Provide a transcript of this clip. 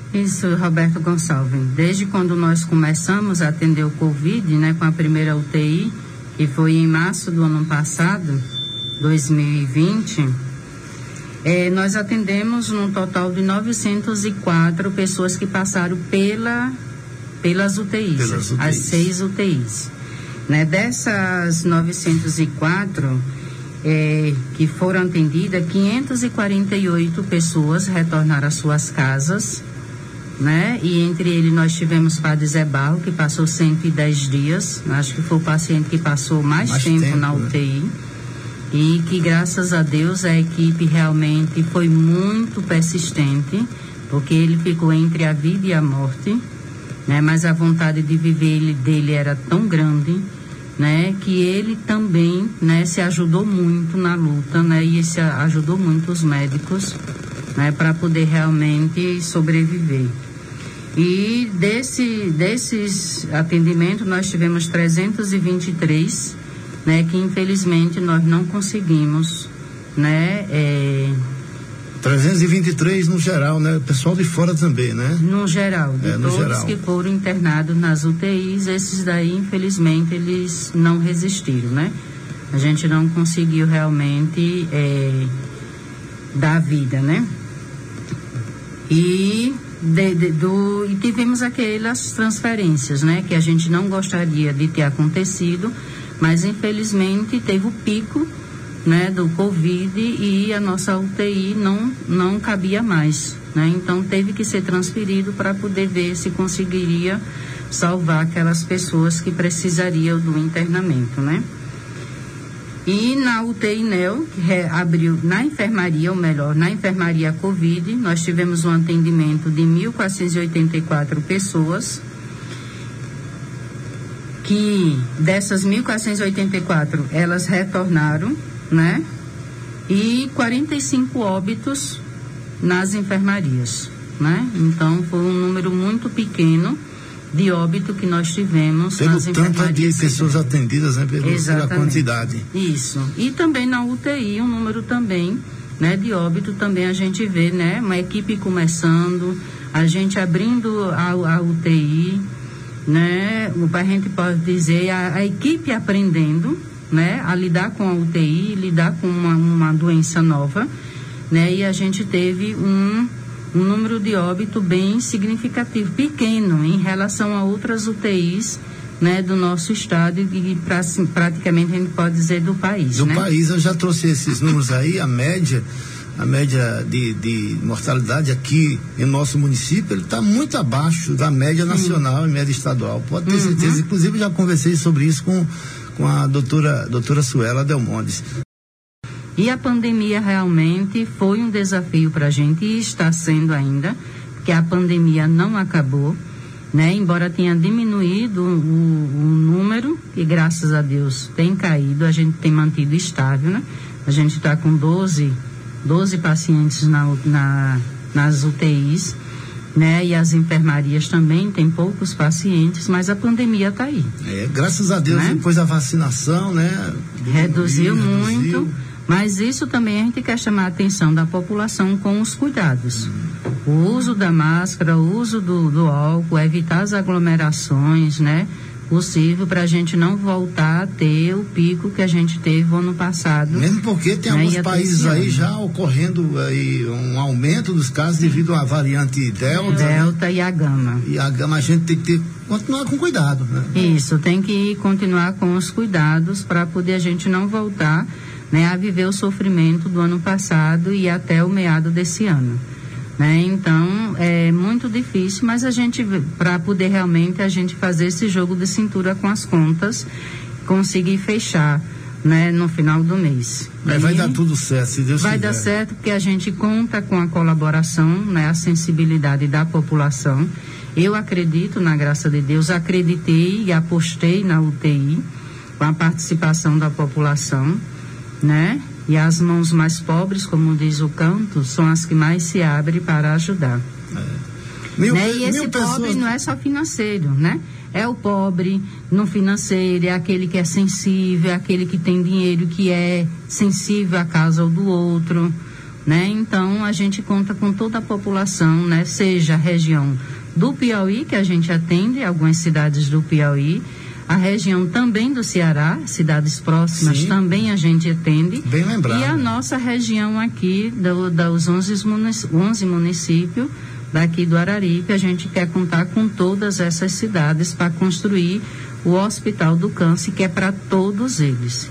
Isso, Roberto Gonçalves. Desde quando nós começamos a atender o Covid, né, com a primeira UTI, que foi em março do ano passado, 2020, nós atendemos num total de 904 pessoas que passaram pelas UTIs, as 6 UTIs. Né? Dessas 904 que foram atendidas, 548 pessoas retornaram às suas casas, né? E entre eles nós tivemos Padre Zé Barro, que passou 110 dias, acho que foi o paciente que passou mais tempo na UTI, né? E que graças a Deus a equipe realmente foi muito persistente, porque ele ficou entre a vida e a morte, né? Mas a vontade de viver dele era tão grande, né? Que ele também, né, se ajudou muito na luta, né? E se ajudou muito os médicos, né, para poder realmente sobreviver. E desses atendimentos nós tivemos 323, né, que infelizmente nós não conseguimos, né? 323 no geral, né? O pessoal de fora também, né? No geral, todos geral. Que foram internados nas UTIs, esses daí infelizmente eles não resistiram, né? A gente não conseguiu realmente dar vida, né? E tivemos aquelas transferências, né? Que a gente não gostaria de ter acontecido, mas infelizmente teve o pico, né, do Covid e a nossa UTI não cabia mais, né? Então teve que ser transferido para poder ver se conseguiria salvar aquelas pessoas que precisariam do internamento, né? E na UTI NEO, que abriu na enfermaria, ou melhor, na enfermaria Covid, nós tivemos um atendimento de 1.484 pessoas, que dessas 1.484, elas retornaram, né? E 45 óbitos nas enfermarias, né? Então, foi um número muito pequeno de óbito que nós tivemos nas enfermarias. Pelo tanto de pessoas atendidas, né? Pela quantidade. Isso. E também na UTI, um número também, né, de óbito também a gente vê, né? Uma equipe começando, a gente abrindo a UTI, né? A gente pode dizer, a equipe aprendendo, né, a lidar com a UTI, lidar com uma doença nova, né? E a gente teve um número de óbito bem significativo, pequeno em relação a outras UTIs, né, do nosso estado e praticamente a gente pode dizer do país. Do país, eu já trouxe esses números aí, a média de mortalidade aqui em nosso município, ele está muito abaixo da média nacional e média estadual, pode ter certeza. Inclusive já conversei sobre isso com a doutora Suela Delmondes. E a pandemia realmente foi um desafio para a gente e está sendo ainda, porque a pandemia não acabou, né? Embora tenha diminuído o número, e graças a Deus tem caído, a gente tem mantido estável, né? A gente está com 12 pacientes nas UTIs, né? E as enfermarias também tem poucos pacientes, mas a pandemia está aí. Graças a Deus, né? Depois da vacinação, né? Reduziu muito. Mas isso também a gente quer chamar a atenção da população com os cuidados. O uso da máscara, o uso do álcool, evitar as aglomerações, né? Possível para a gente não voltar a ter o pico que a gente teve ano passado. Mesmo porque tem, né, alguns países aí já ocorrendo aí um aumento dos casos devido à variante Delta, né? E a Gama. E a Gama a gente tem que continuar com cuidado, né? Isso, tem que continuar com os cuidados para poder a gente não voltar, né, a viver o sofrimento do ano passado e até o meado desse ano, né? Então é muito difícil, mas a gente, para poder realmente a gente fazer esse jogo de cintura com as contas, conseguir fechar, né, no final do mês. Vai dar tudo certo, se Deus quiser. Vai dar certo porque a gente conta com a colaboração, né, a sensibilidade da população. Eu acredito na graça de Deus, acreditei e apostei na UTI com a participação da população, né? E as mãos mais pobres, como diz o canto, são as que mais se abrem para ajudar. Né? E esse pobre não é só financeiro, né? É o pobre no financeiro, é aquele que é sensível, é aquele que tem dinheiro, que é sensível à causa do outro, né? Então a gente conta com toda a população, né? Seja a região do Piauí, que a gente atende, algumas cidades do Piauí, a região também do Ceará, cidades próximas. Sim. Também a gente atende. Bem lembrado. E a nossa região aqui, dos 11 municípios daqui do Araripe, a gente quer contar com todas essas cidades para construir o Hospital do Câncer, que é para todos eles.